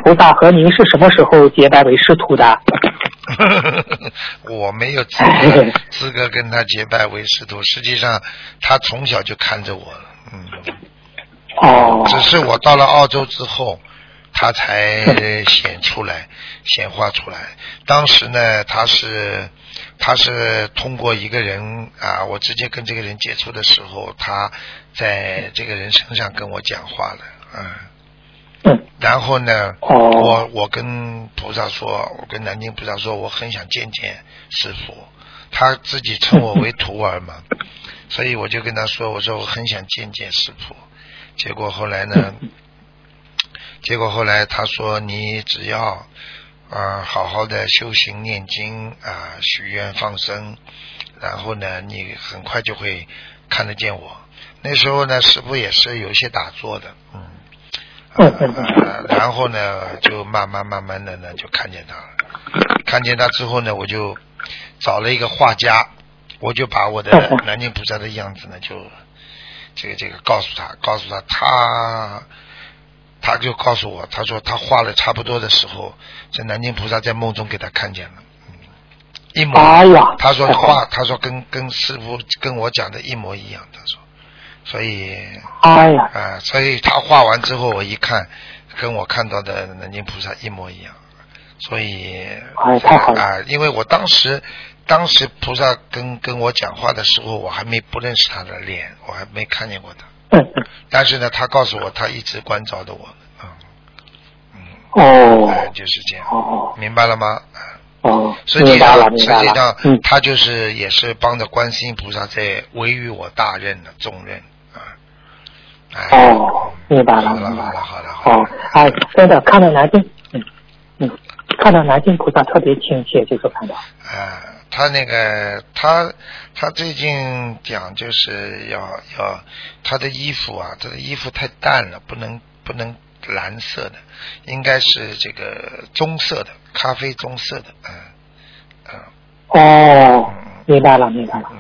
菩萨和您是什么时候结拜为师徒的？ 我没有资格跟他结拜为师徒，实际上他从小就看着我了，只是我到了澳洲之后他才显化出来。当时呢他是通过一个人啊，我直接跟这个人接触的时候，他在这个人身上跟我讲话了，然后呢我跟菩萨说，我跟南京菩萨说我很想见见师父，他自己称我为徒儿嘛，所以我就跟他说，我说我很想见见师父。结果后来他说，你只要好好的修行念经啊，许愿放生，然后呢你很快就会看得见我。那时候呢师父也是有一些打坐的，然后呢就慢慢的呢就看见他了。看见他之后呢，我就找了一个画家，我就把我的南京菩萨的样子呢就这个告诉他，他就告诉我，他说他画了差不多的时候，这南京菩萨在梦中给他看见了，一模。他说跟师父跟我讲的一模一样，他说，所以所以他画完之后，我一看，跟我看到的南京菩萨一模一样，所以太好了因为我当时菩萨跟我讲话的时候，我还不认识他的脸，我还没看见过他。但是呢，他告诉我，他一直关照着我。就是这样。明白了吗？实际上他就是也是帮着观世音菩萨在维于我大任的重任明白了。 好的。 真的看到南京，看到南京菩萨特别亲切，就是看到。 他那个他最近讲就是要他的衣服啊，他的衣服太淡了，不能蓝色的，应该是这个棕色的，咖啡棕色的。 明白了。